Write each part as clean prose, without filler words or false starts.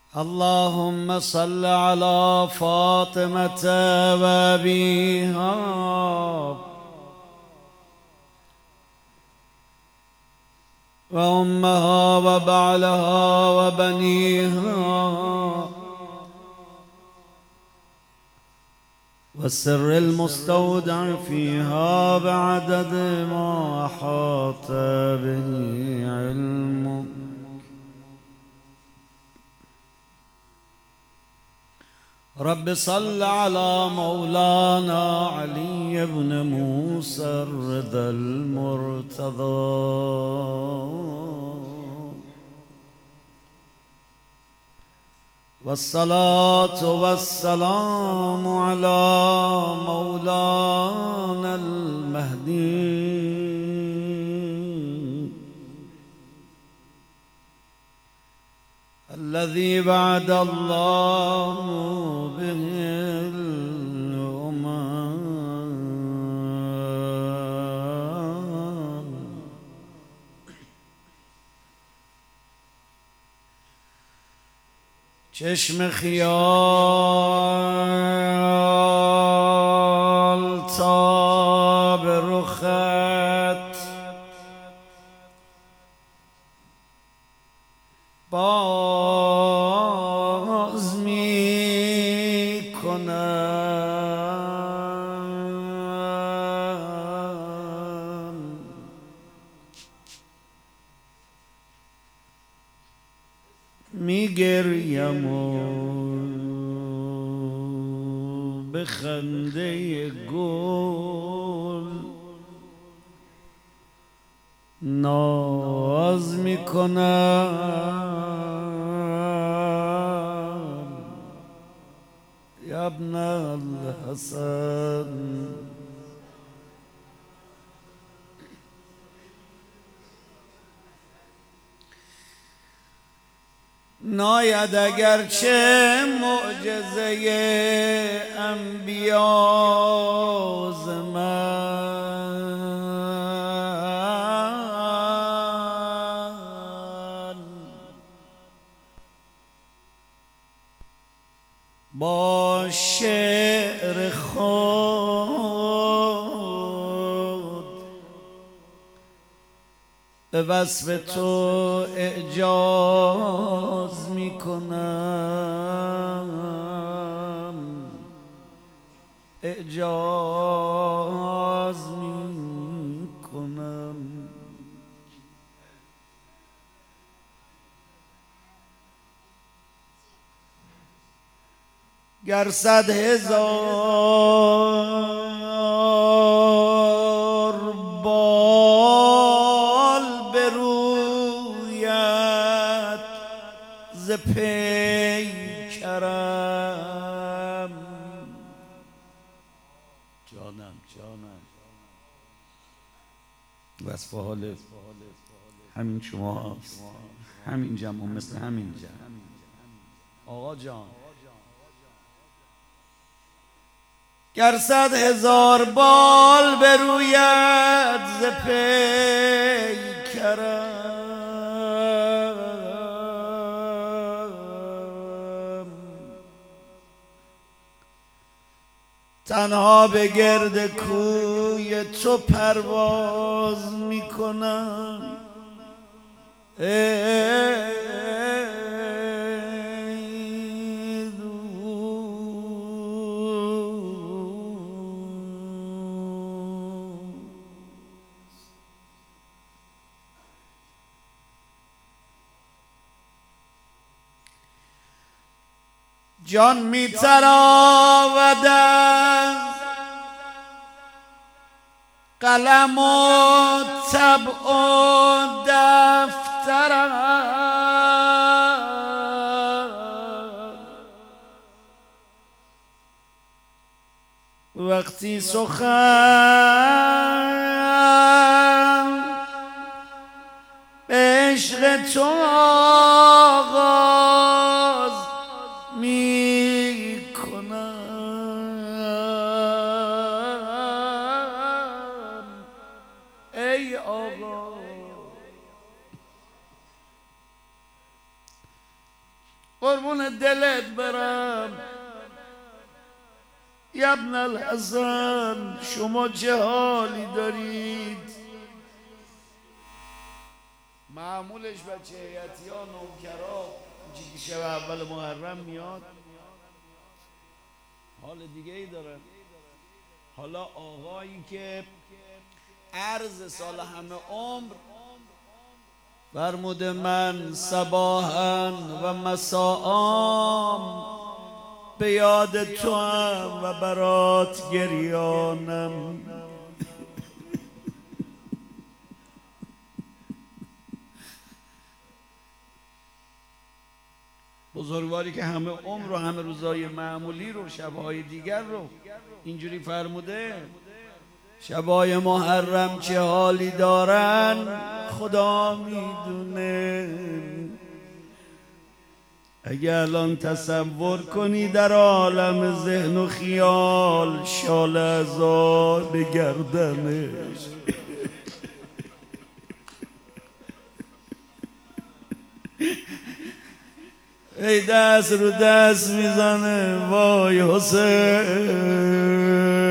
اللهم صل على فاطمة وأبيها وأمها وبعلها وبنيها والسر المستودع فيها بعدد ما أحاط به علمك. رب صل على مولانا علي بن موسى الرضا المرتضى والصلاة والسلام على مولانا المهدي الذي بعد الله به الأمم. چشم خیال تا به رخت باز می کنم، می گریم و به خنده گل ناز می کنم. یا ابن الحسن ناید اگرچه معجزه انبیا ز من، با شعر خود به وصف تو اعجاز می کنم، اعجاز می کنم. گر 100,000 بال بروید ز پیکرم، جانم وصف حال همین شما هست، همین جمع مثل همین جمع آقا جان. گر 100,000 بال بروید ز پیکرم، تنها به گرد کوی تو پرواز می کنم. جان می تراود از قلم و طبع و دفترم، وقتی سخن به عشق تو آغاز می کنم. ای آقا قربون دلت برم ابن الحسن، شما چه حالی دارید؟ معمولش بچه هیئتی ها نوکرا که شب اول محرم میاد حال دیگه ای دارن. حالا آقایی که عرض سال همه عمر فرموده من صباحاً و مساءام به یاد تو هم و برات گریانم. بزرگواری که همه عمر و همه روزای معمولی رو، شبهای دیگر رو اینجوری فرموده. شبای محرم چه حالی دارن خدا میدونه. اگه الان تصور کنی در عالم ذهن و خیال شال عزا به گردنش، ای دست رو دست میزنه وای حسین.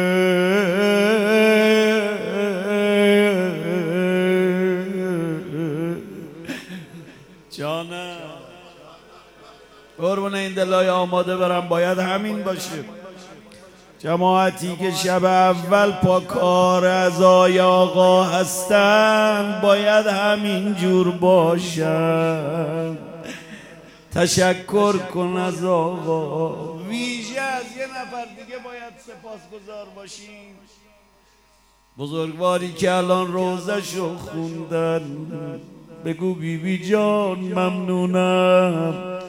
جانم قربون این دلای آماده برم، باید همین باشه. جماعتی که شب اول پا کار عزای آقا هستن باید همین جور باشن. تشکر کن از آقا. ویژه از یه نفر دیگه باید سپاسگزار باشیم، بزرگواری که الان روزشو خوندن. بگو بی جان ممنونم.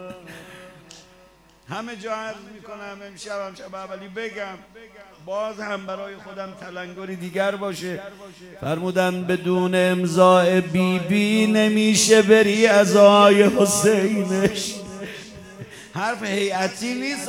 همه جا عرض میکنم امشب شب اولی بگم، باز هم برای خودم تلنگری دیگر باشه. فرمودن بدون امضای بی نمیشه بری عزای حسینش. حرف هیئتی نیست.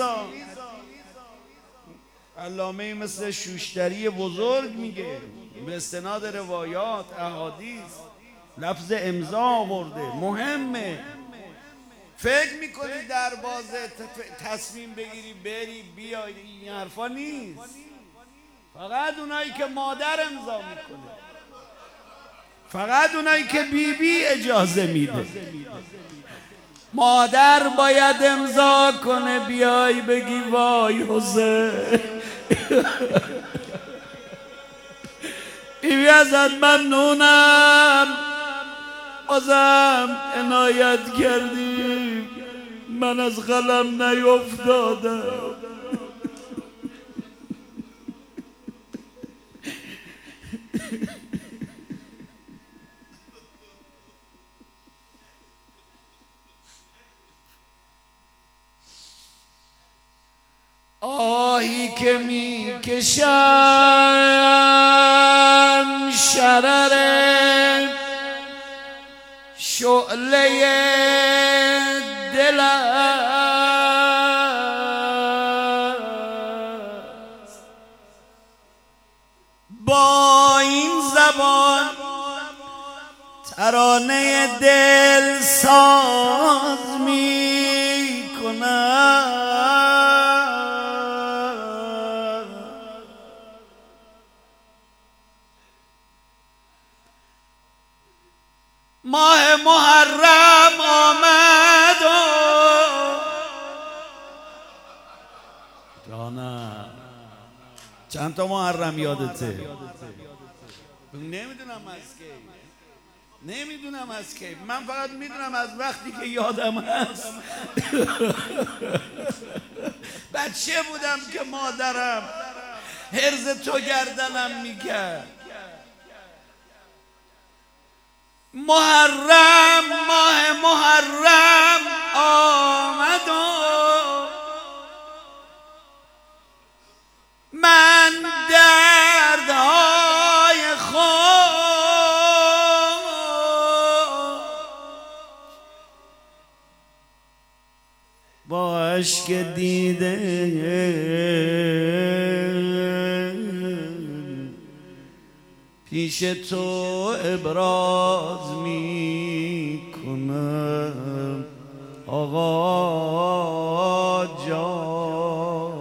علامه مثل شوشتری بزرگ میگه به استناد روایات احادیث لفظ امضا آورده، مهمه. فکر میکنی در بازه تصمیم بگیری بری بیای این حرفا نیست. فقط اونایی که مادر امضا میکنه، فقط اونایی که بی اجازه میده. مادر باید امضا کنه بیای بگی وای حسین. بیبی ازت ممنونم، بازم عنایت کردی، من از قلم نیفتادم. آهی که میکشم شرر شعله دل است، با این زبان ترانه دل ساز می کنم. ماه محرم آمد و جانم چند تا محرم یادته؟ نمیدونم از کی، من فقط میدونم از وقتی که یادم هست. بچه بودم که مادرم هرز تو گردنم میکرد. محرم، ماه محرم آمد و من دردهای خود با اشک دیده پیش تو ابراز می کنم. آقا جان.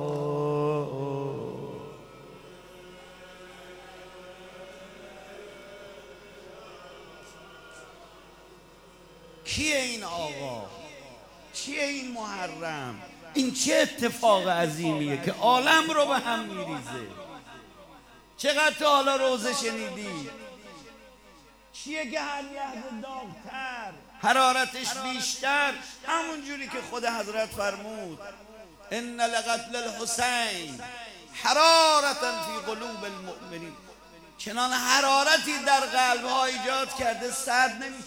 کیه این آقا؟ چیه این محرم؟ این چه اتفاق عظیمیه که عالم رو به هم میریزه؟ چقدر تا حالا روزه شنیدی؟ چیه که هر لحظه داغ‌تر، حرارتش بیشتر، همون جوری که خود حضرت فرمود ان لقتل الحسین حرارتا فی قلوب المؤمنین، چنان حرارتی در قلب‌ها ایجاد کرده سرد نمیشه.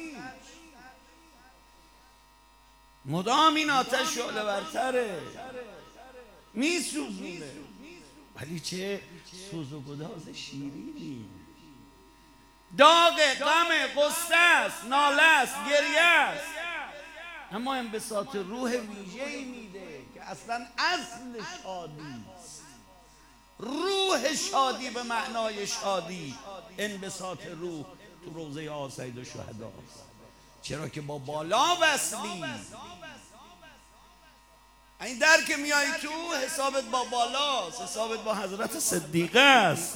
مدام این آتش شعله ورتره، میسوزونه، ولی چه سوز و گداز شیرینی. داغ، غم، غصه است، ناله است، گریه است، اما انبساط روح ویژه‌ای میده که اصلا اصل شادی است. روح شادی به معنای شادی، انبساط روح تو روضه آسید و شهدا است. چرا که با بالا وصلی. این در که میای تو حسابت با بالاست، حسابت با حضرت صدیقه است.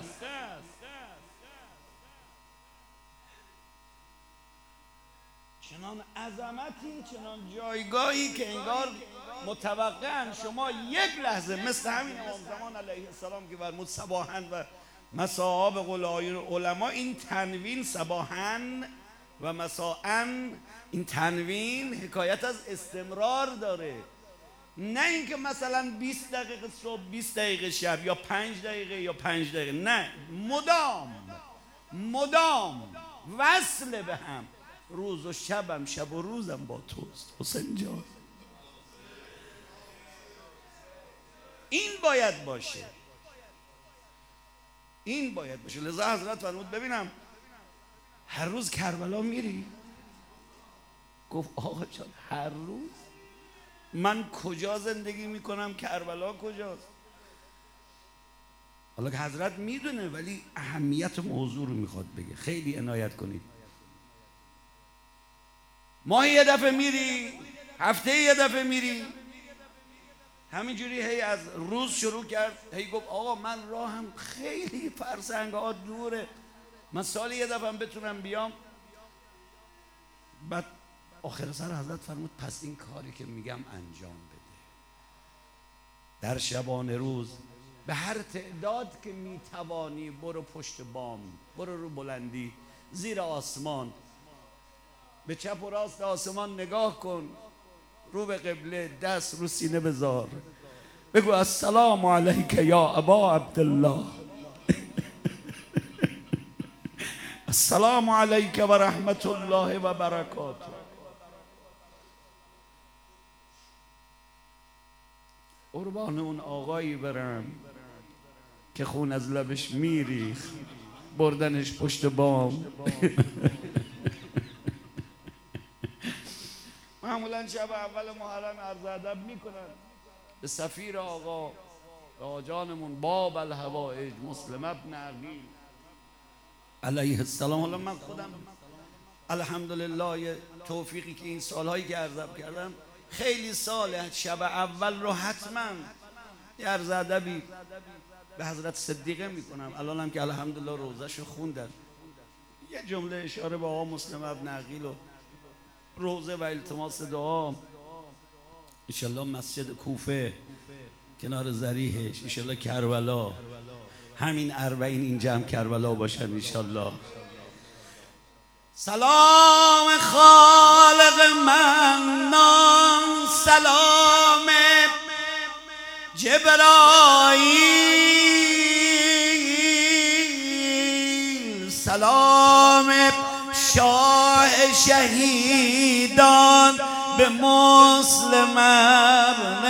چنان عظمتی، چنان جایگاهی که انگار متوقعاً شما یک لحظه مثل همین امام زمان علیه السلام که فرمود صباحاً و مساء به قول علما، این تنوین صباحاً و مساءاً، این تنوین حکایت از استمرار داره، نه اینکه مثلا 20 دقیقه صبح 20 دقیقه شب یا 5 دقیقه یا 5 دقیقه، نه، مدام وصل به هم. روز و شبم، شب و روزم با توست حسین جان. این باید باشه، این باید باشه. لذا حضرت فرمود ببینم هر روز کربلا میری؟ گفت آقا جان هر روز؟ من کجا زندگی میکنم، کربلا کجاست؟ حالا که حضرت میدونه ولی اهمیت موضوع رو میخواد بگه، خیلی عنایت کنید. ماهی یه دفعه میری؟ هفته یه دفعه میری؟ همینجوری هی از روز شروع کرد، هی گفت آقا من راهم خیلی فرسنگ ها دوره، من سالی یه دفعه بتونم بیام. بعد آخر سر حضرت فرمود پس این کاری که میگم انجام بده. در شبانه روز به هر تعداد که میتوانی برو پشت بام، برو رو بلندی، زیر آسمان، به چپ و راست آسمان نگاه کن، رو به قبله، دست رو سینه بذار، بگو السلام علیک یا ابا عبدالله، السلام علیک و رحمت الله و برکاته. قربان اون آقایی برم که خون از لبش میریخ، بردنش پشت بام. معمولا شب اول محرم عرض ادب میکنن به سفیر آقا، به آجانمون باب الهوائج مسلم ابن عقیل علیه السلام. حالا من خودم الحمدلله یه توفیقی که این سالهایی که عرض کردم خیلی ساله، شب اول رو حتما یه عرض ادبی به حضرت صدیقه میکنم. الانم که الحمدلله روزهشو خوندن، یه جمله اشاره به آقا مسلم ابن عقیل و روزه و التماس دعا. انشالله مسجد کوفه کنار ذریحش، انشالله کربلا، همین اربعین اینجا هم کربلا باشن انشالله. سلام خالق منان، سلام جبرائیل، سلام شاه شهیدان به مسلم ابن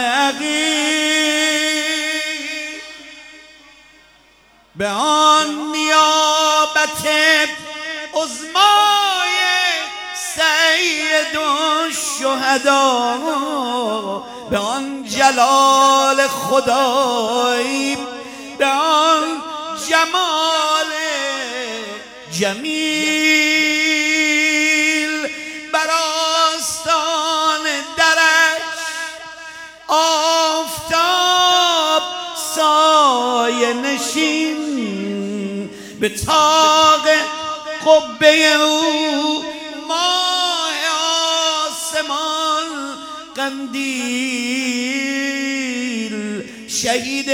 عقیل، به آن نیابت عظمای سید الشهدا، به آن جلال خدایی، به آن جمال جمیل، بر آستان نشین به طاق قبه او ماه آسمان قندیل شهید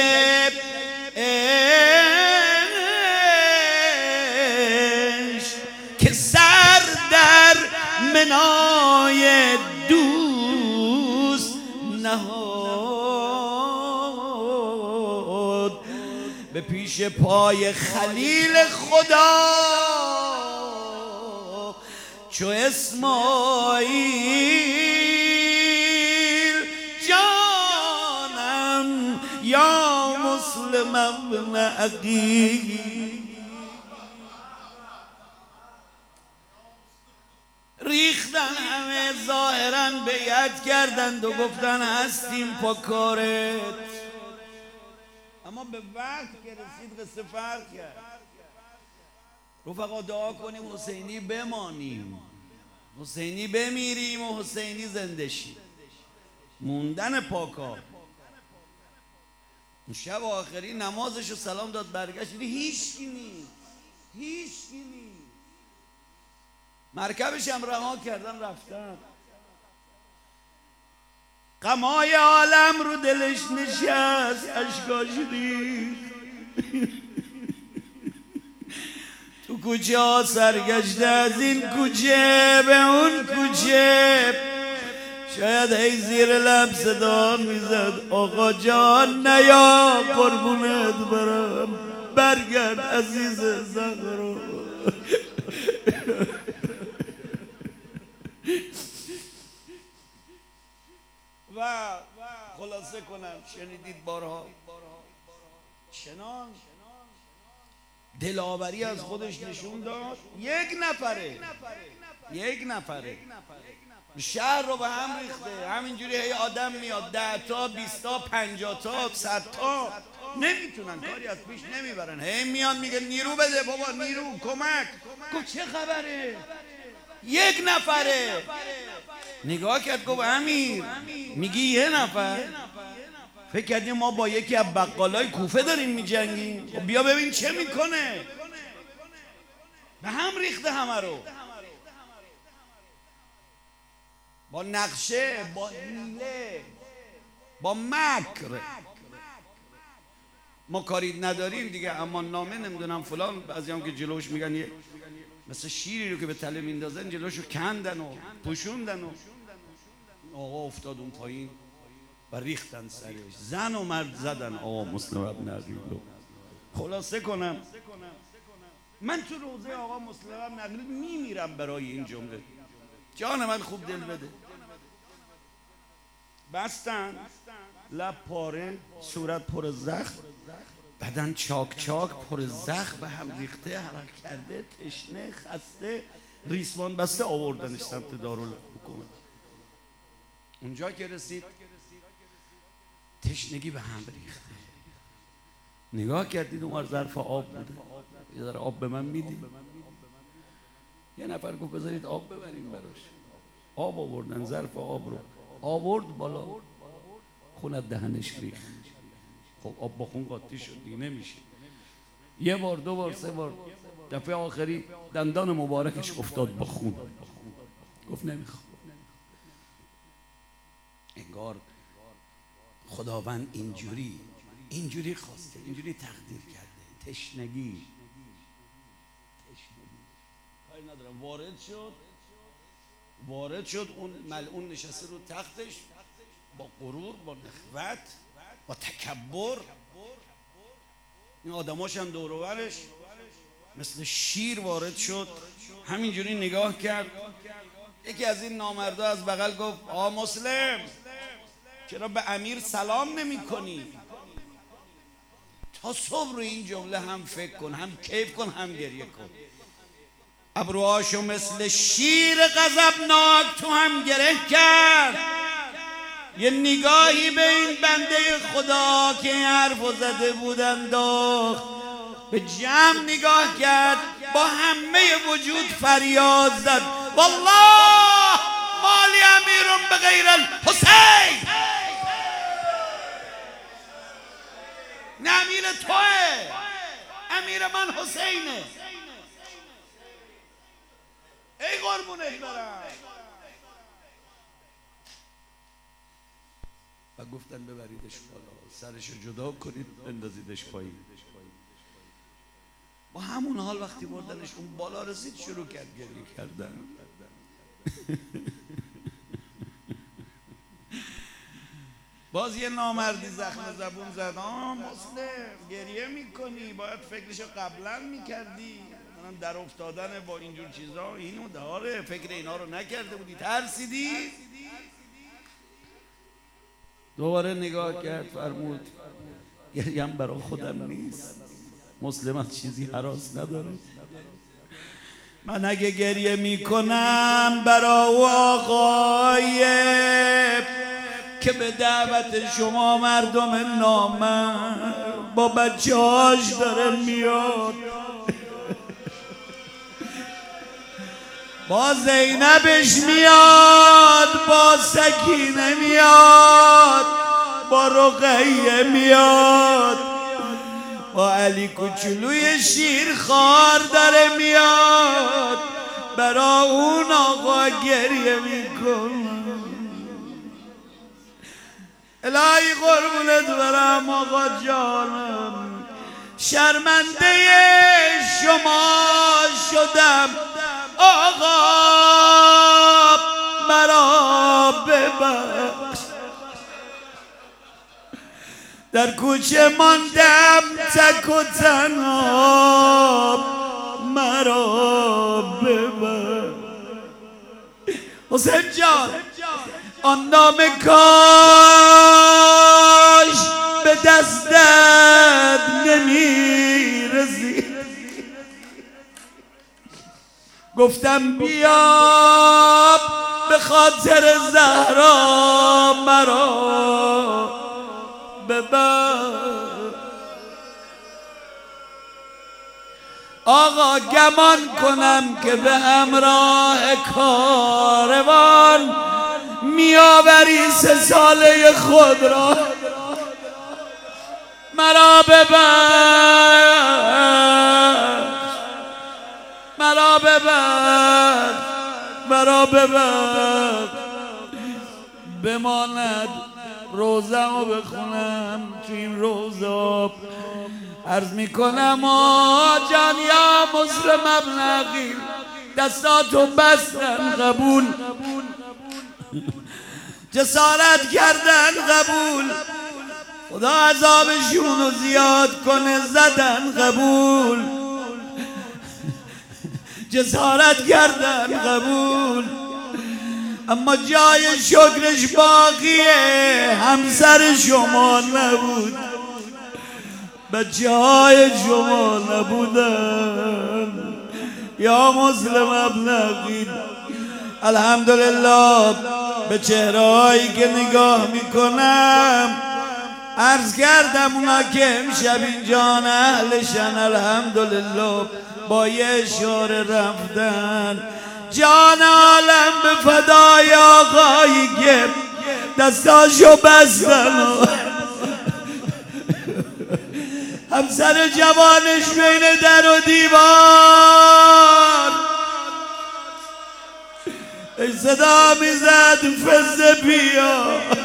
عشق که سر در منای دوست نهاد به پیش پای خلیل خدا چو اسماعیل جانم یا مسلم ابن عقیل. ریختن همه ظاهرا بیعت کردند و گفتن هستیم پا کارت، اما به وقت که رسید قصه فرق کرد. رفقا دعا کنیم حسینی بمانیم، حسینی بمیریم و حسینی زنده شیم. موندن پاکا شب آخری نمازشو سلام داد برگشت، هیچکی نیست، هیچکی نیست. مرکبش هم رها کردن رفتن. غمای عالم رو دلش نشست، اشکاش ریخت. تو کوچه ها سرگشته از این کوچه به اون کوچه، شاید هی زیر لب صدا میزد آقا جان نیا قربونت برم، برگرد عزیز زهرا. و خلاصه کنم، شنیدید بارها چنان دلاوری از خودش نشون داد. یک نفره شهر رو به هم ریخته. همینجوری هی آدم میاد 10 تا 20 تا 50 تا 100 تا نمیتونن، کاری از پیش نمیبرن. هی میان میگه نیرو بده بابا، نیرو کمک. گفت چه خبره؟ یک نفره. نگاه کرد گفت امیر میگی یه نفر؟ فکر کردیم ما با یکی از بقالای کوفه داریم میجنگیم؟ خب بیا ببین چه میکنه. به هم ریخته همه رو، با نقشه، با حیله، با مکر. ما کاری نداریم دیگه، اما نامه نمیدونم فلان، بعضی هم که جلوش میگن یه مثل شیری رو که به تله میندازن جلوشو کندن و پوشوندن و آقا افتاد اون پایین و ریختن سرش. زن و مرد زدن آقا مسلم ابن عقیل. خلاصه کنم، من تو روضه آقا مسلم ابن عقیل میمیرم برای این جمله. جان من خوب دل بده. بستن، لب پاره، صورت پر زخم، بدن چاک چاک پر زخم، به هم ریخته، حرق کرده، تشنه، خسته، ریسمان بسته آوردنش سمت دارالحکومت. اونجا که رسید تشنگی به هم ریخته. نگاه کردید اون ظرف آب بوده. یه ذره آب به من میدید؟ یه نفر گفت بذارید آب ببریم براش. آب آوردن، ظرف آب رو آورد بالا، خون از دهنش ریخت. خب آب با خون قاطی شد دیگه نمیشه. یه بار، 2 بار، 3 بار، دفعه آخری دندان مبارکش افتاد با خون. گفت نمیخوام. انگار خداوند اینجوری خواسته، اینجوری تقدیر کرده. تشنگی کاری ندارم. وارد شد اون ملعون نشسته رو تختش با غرور، با نخوت، با تکبر. این آدماش هم دور و برش مثل شیر وارد شد. همینجوری نگاه کرد. یکی از این نامردا از بغل گفت آقا مسلم چرا به امیر سلام نمی کنی؟ تا صبح رو این جمله هم فکر کن، هم کیف کن، هم گریه کن. ابروهاشو مثل شیر غضبناک تو هم گره کرد. یه نگاهی به این بنده خدا که حرفو زده بود انداخت. به جمع نگاه کرد، با همه وجود فریاد زد والله مالی امیرم به غیر الحسین. نه امیر توه، امیر من حسینه. ای قربونت برم. و گفتن ببریدش بالا، سرشو جدا کنید بندازیدش پایین. با همون حال وقتی بردنش اون بالا رسید شروع کرد گریه کردن. باز یه نامردی زخم زبون زد. مسلم گریه میکنی، باید فکرشو قبلا میکردی. منم در افتادن با اینجور چیزا اینو داره، فکر اینا رو نکرده بودی، ترسیدی. دوباره نگاه کرد فرمود گریم برا خودم نیست، مسلم از چیزی هراس نداره. من اگه گریه میکنم برا آقای که به دعوت شما مردم نامرد با بچه‌هاش داره میاد، با زینبش میاد، با سکینه میاد، با رقیه میاد، با علی کوچولوی شیرخوار داره میاد، برا اون آقا گریه میکنه. الهی قربونت برم آقا جانم، شرمنده شما شدم آقا، مرا ببخش. در کوچه ماندم تک و تنها، مرا ببخش. حسین جان آن نام کاش به دستت نمیرسی. گفتم بیا به خاطر زهرا مرا ببر. آقا گمان کنم که به همراه کاروان میآوری 3 ساله خود را، مرا ببر، مرا ببر، مرا ببر. بماند روزمو بخونم تو این روزا. عرض میکنم جان یا مسلم ابن عقیل، دستاتو بستن قبول، جسارت کردن قبول، خدا عذابشونو زیاد کنه زدن قبول، جسارت کردن قبول، اما جای شکرش باقیه همسر شما نبود، بچه‌های شما نبودن یا مسلم ابن عقیل. الحمدلله به چهرهایی که نگاه میکنم عرض کردم اونا که امشب اینجان اهلشن الحمدلله با یه اشاره رفتن. جان عالم به فدای آقایی که دستاشو بستن، همسر جوانش بین در و دیوار ای صدا میزد فزه بیا.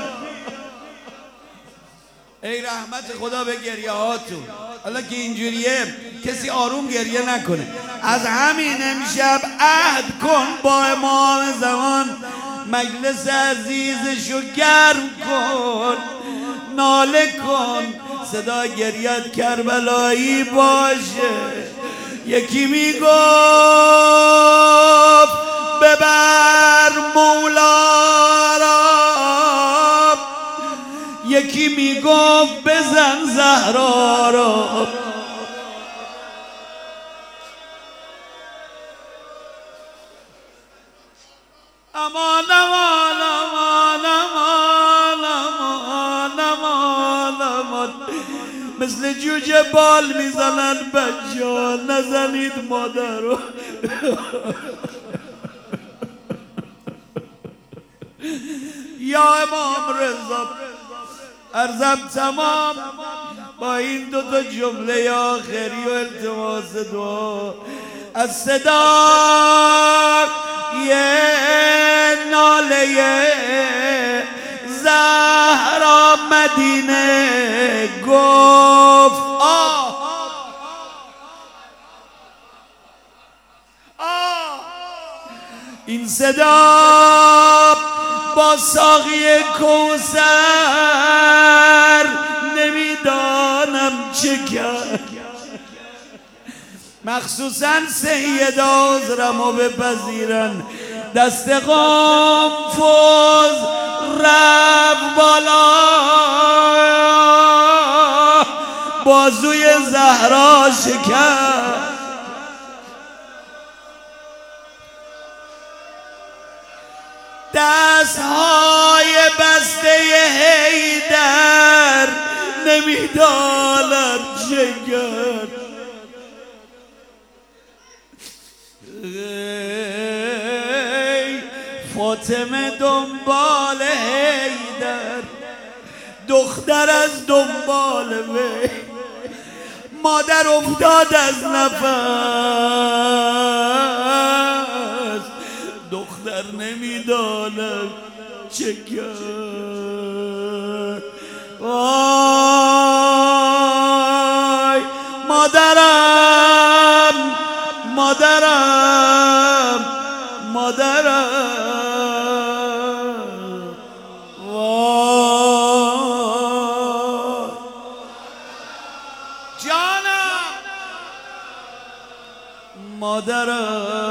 ای رحمت خدا به گریه هاتون. حالا که اینجوریه کسی آروم گریه نکنه. از همین امشب عهد کن با امام زمان، مجلس عزیزشو گرم کن، ناله کن، صدا گریت کربلایی باشه. یکی میگفت ببر مولا را، یکی میگفت بزن زهرا را. امان امان امان امان امان امان امان، مثل جوجه بال میزنن بچه‌ها، نزنید مادرو. یا امام رضا عرضم تمام. با این دوتا جمله آخری و التماس دعا از صدای ناله زهرا مدینه گفت این صدا با ساقی کوثر نمیدانم چه کرد، مخصوصا سید عذرمو بپذیرن. دست قنفذ رفت بالا، بازوی زهرا شکست، دستهای بسته حیدر نمیدانم چه کرد. فاطمه دنبال حیدر، دختر از دنبال وی، مادر افتاد از نفس، دختر نمیداند چه کرد. وای مادرم مادرم مادرم، وای جانم مادرم.